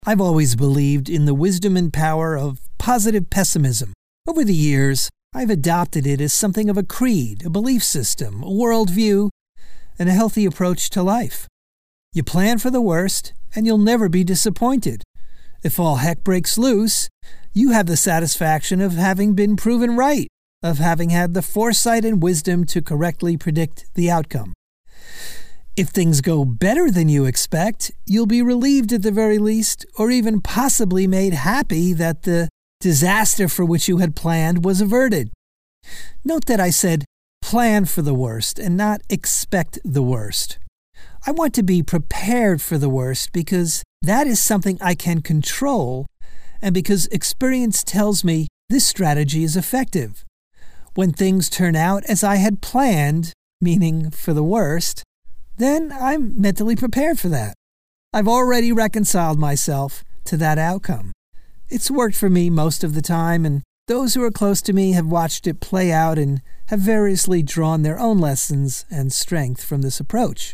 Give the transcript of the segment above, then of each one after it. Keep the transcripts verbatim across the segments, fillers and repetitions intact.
I've always believed in the wisdom and power of positive pessimism. Over the years, I've adopted it as something of a creed, a belief system, a worldview, and a healthy approach to life. You plan for the worst, and you'll never be disappointed. If all heck breaks loose, you have the satisfaction of having been proven right, of having had the foresight and wisdom to correctly predict the outcome. If things go better than you expect, you'll be relieved at the very least, or even possibly made happy that the disaster for which you had planned was averted. Note that I said plan for the worst and not expect the worst. I want to be prepared for the worst because that is something I can control, and because experience tells me this strategy is effective. When things turn out as I had planned, meaning for the worst, then I'm mentally prepared for that. I've already reconciled myself to that outcome. It's worked for me most of the time, and those who are close to me have watched it play out and have variously drawn their own lessons and strength from this approach.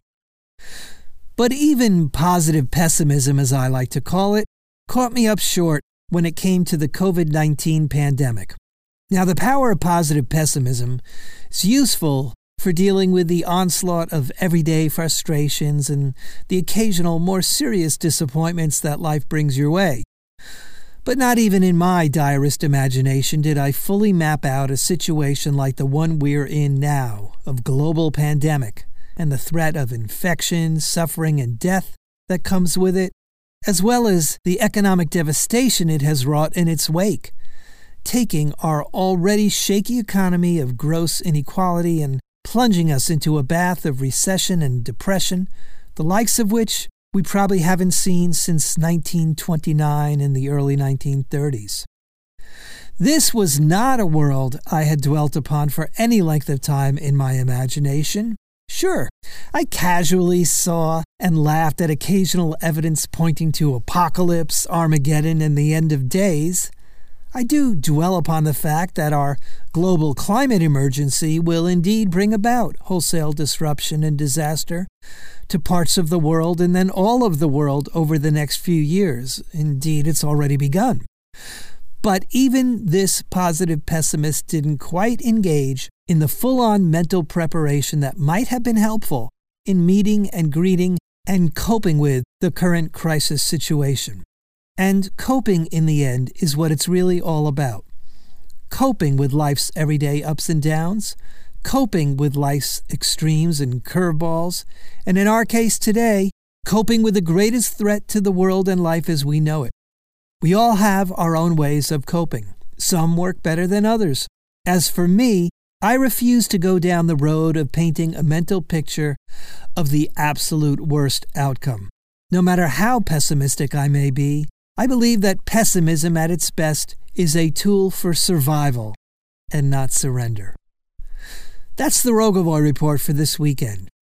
But even positive pessimism, as I like to call it, caught me up short when it came to the covid nineteen pandemic. Now, the power of positive pessimism is useful for dealing with the onslaught of everyday frustrations and the occasional more serious disappointments that life brings your way. But not even in my direst imagination did I fully map out a situation like the one we're in now, of global pandemic, and the threat of infection, suffering, and death that comes with it, as well as the economic devastation it has wrought in its wake, taking our already shaky economy of gross inequality and plunging us into a bath of recession and depression, the likes of which we probably haven't seen since nineteen twenty-nine and the early nineteen thirties. This was not a world I had dwelt upon for any length of time in my imagination. Sure, I casually saw and laughed at occasional evidence pointing to apocalypse, Armageddon, and the end of days. I do dwell upon the fact that our global climate emergency will indeed bring about wholesale disruption and disaster to parts of the world and then all of the world over the next few years. Indeed, it's already begun. But even this positive pessimist didn't quite engage in the full-on mental preparation that might have been helpful in meeting and greeting and coping with the current crisis situation. And coping, in the end, is what it's really all about. Coping with life's everyday ups and downs, coping with life's extremes and curveballs, and in our case today, coping with the greatest threat to the world and life as we know it. We all have our own ways of coping. Some work better than others. As for me, I refuse to go down the road of painting a mental picture of the absolute worst outcome. No matter how pessimistic I may be, I believe that pessimism at its best is a tool for survival and not surrender. That's the Rogovoy Report for this weekend.